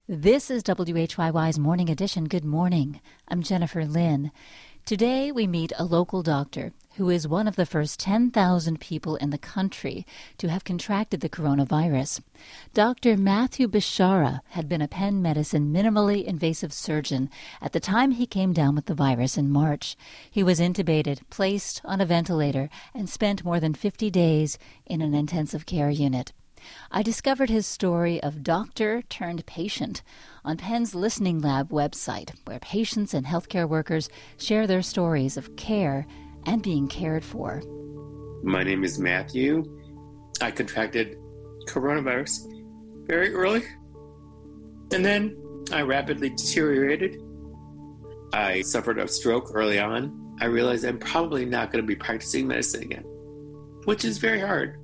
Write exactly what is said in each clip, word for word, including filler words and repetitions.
This is W H Y Y's Morning Edition. Good morning. I'm Jennifer Lynn. Today we meet a local doctor who is one of the first ten thousand people in the country to have contracted the coronavirus. Doctor Matthew Bishara had been a Penn Medicine minimally invasive surgeon at the time he came down with the virus in March. He was intubated, placed on a ventilator, and spent more than fifty days in an intensive care unit. I discovered his story of doctor turned patient on Penn's Listening Lab website, where patients and healthcare workers share their stories of care and being cared for. My name is Matthew. I contracted coronavirus very early, and then I rapidly deteriorated. I suffered a stroke early on. I realized I'm probably not going to be practicing medicine again, which is very hard.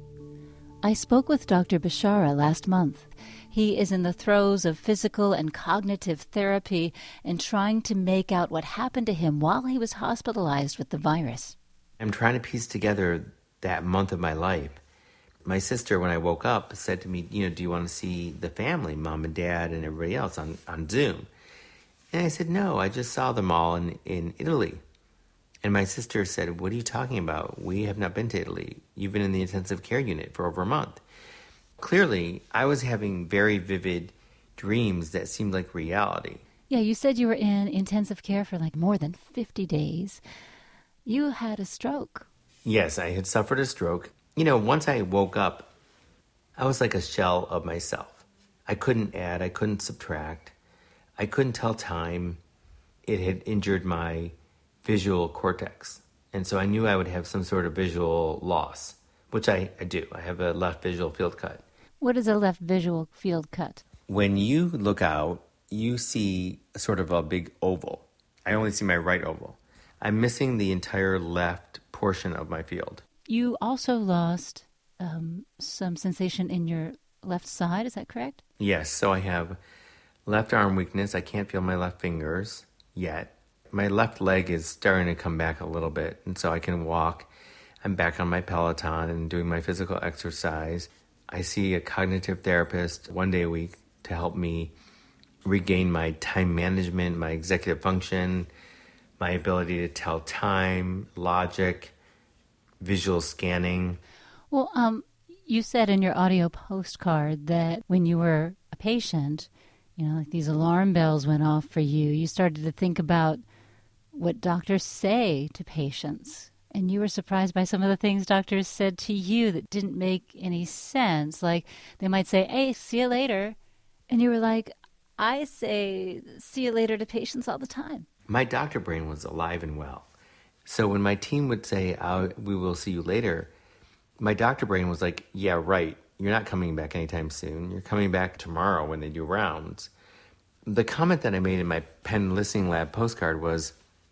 I spoke with Doctor Bishara last month. He is in the throes of physical and cognitive therapy and trying to make out what happened to him while he was hospitalized with the virus. I'm trying to piece together that month of my life. My sister, when I woke up, said to me, you know, do you want to see the family, mom and dad and everybody else on, on Zoom? And I said, no, I just saw them all in, in Italy. And my sister said, what are you talking about? We have not been to Italy. You've been in the intensive care unit for over a month. Clearly, I was having very vivid dreams that seemed like reality. Yeah, you said you were in intensive care for like more than fifty days. You had a stroke. Yes, I had suffered a stroke. You know, once I woke up, I was like a shell of myself. I couldn't add, I couldn't subtract. I couldn't tell time. It had injured my visual cortex. And so I knew I would have some sort of visual loss, which I, I do. I have a left visual field cut. What is a left visual field cut? When you look out, you see sort of a big oval. I only see my right oval. I'm missing the entire left portion of my field. You also lost um, some sensation in your left side, is that correct? Yes, so I have left arm weakness. I can't feel my left fingers yet. My left leg is starting to come back a little bit, and so I can walk. I'm back on my Peloton and doing my physical exercise. I see a cognitive therapist one day a week to help me regain my time management, my executive function, my ability to tell time, logic, visual scanning. Well, um, you said in your audio postcard that when you were a patient, you know, like these alarm bells went off for you. You started to think about what doctors say to patients. And you were surprised by some of the things doctors said to you that didn't make any sense. Like they might say, hey, see you later. And you were like, I say see you later to patients all the time. My doctor brain was alive and well. So when my team would say, oh, we will see you later, my doctor brain was like, yeah, right. You're not coming back anytime soon. You're coming back tomorrow when they do rounds. The comment that I made in my Penn Listening Lab postcard was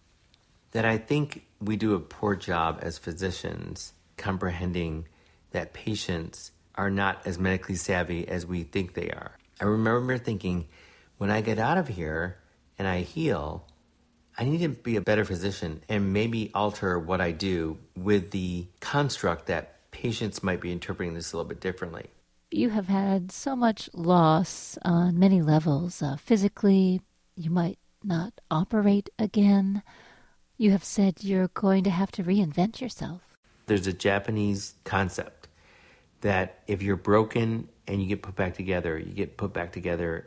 that I think we do a poor job as physicians comprehending that patients are not as medically savvy as we think they are. I remember thinking, when I get out of here and I heal, I need to be a better physician and maybe alter what I do with the construct that patients might be interpreting this a little bit differently. You have had so much loss on many levels. Uh, physically, you might not operate again. You have said you're going to have to reinvent yourself. There's a Japanese concept that if you're broken and you get put back together, you get put back together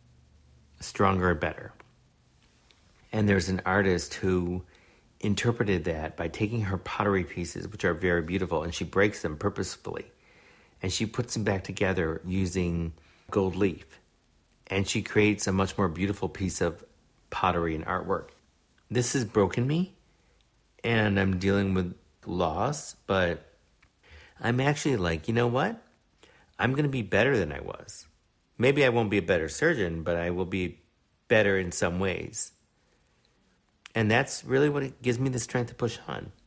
stronger and better. And there's an artist who interpreted that by taking her pottery pieces, which are very beautiful, and she breaks them purposefully. And she puts them back together using gold leaf. And she creates a much more beautiful piece of pottery and artwork. This has broken me, and I'm dealing with loss, but I'm actually like, you know what? I'm going to be better than I was. Maybe I won't be a better surgeon, but I will be better in some ways. And that's really what it gives me the strength to push on.